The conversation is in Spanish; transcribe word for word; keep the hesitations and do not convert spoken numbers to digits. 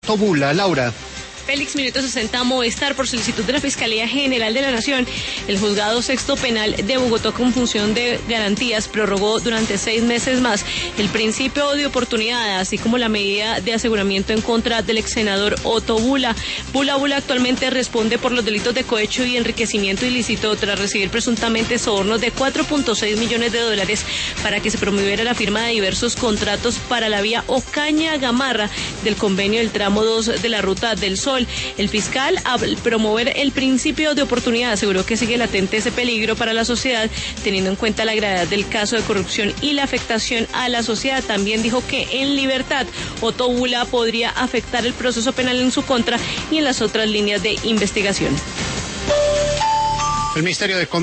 Tobula, Laura. Félix, minuto sesenta, Movistar, por solicitud de la Fiscalía General de la Nación, el Juzgado Sexto Penal de Bogotá, con función de garantías, prorrogó durante seis meses más el principio de oportunidad, así como la medida de aseguramiento en contra del ex senador Otto Bula. Bula Bula actualmente responde por los delitos de cohecho y enriquecimiento ilícito tras recibir presuntamente sobornos de cuatro punto seis millones de dólares para que se promoviera la firma de diversos contratos para la vía Ocaña-Gamarra del convenio del tramo dos de la Ruta del Sol. El fiscal, al promover el principio de oportunidad, aseguró que sigue latente ese peligro para la sociedad, teniendo en cuenta la gravedad del caso de corrupción y la afectación a la sociedad. También dijo que en libertad Otto Bula podría afectar el proceso penal en su contra y en las otras líneas de investigación. El Ministerio de Comercio